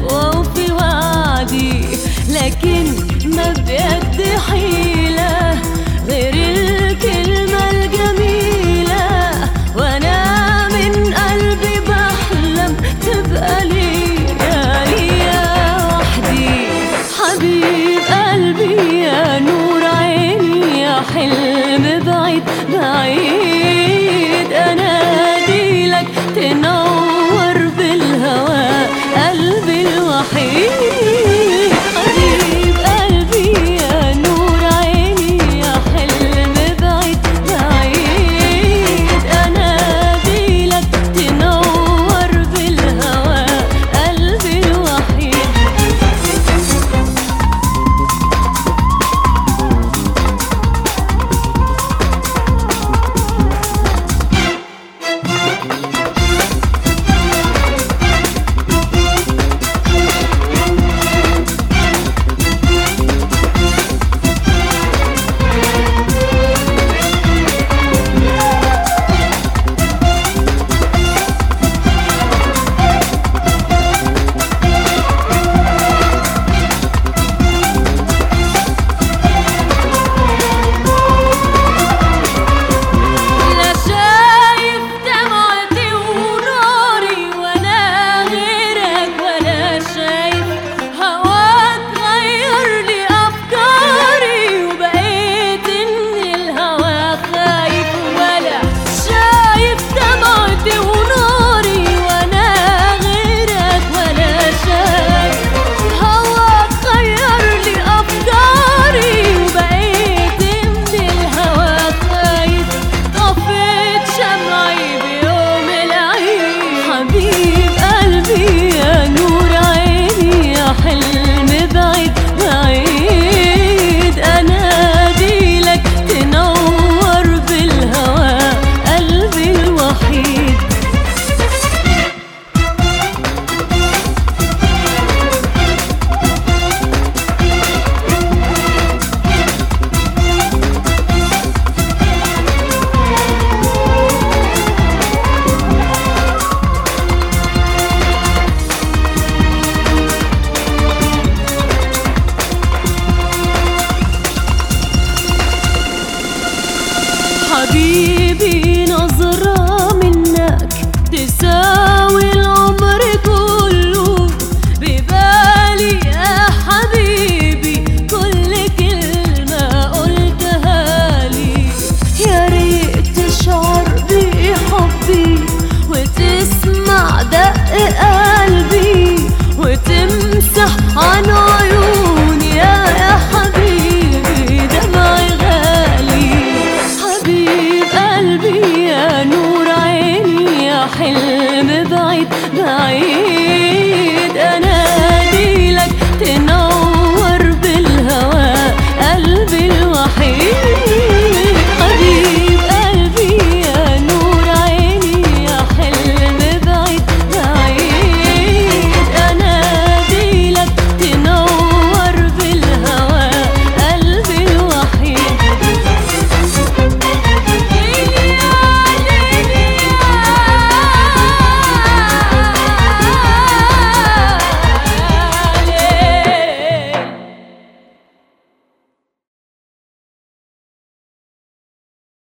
وأوفي وعدي، لكن ما بجد حيلة غير الكلمة الجميلة، وأنا من قلبي بحلم تبقى ليا وحدي. حبيب قلبي يا نور عيني يا حلم بعيد بعيد، أناديلك تنور بالهوى قلبي الوحيد. حبيب قلبي يا نور عيني يا حلم بعيد بعيد، أناديلك تنور بالهوى قلبي الوحيد. حلم بعيد بعيد، أناديلك تنور بالهوى قلبي الوحيد. حبيبي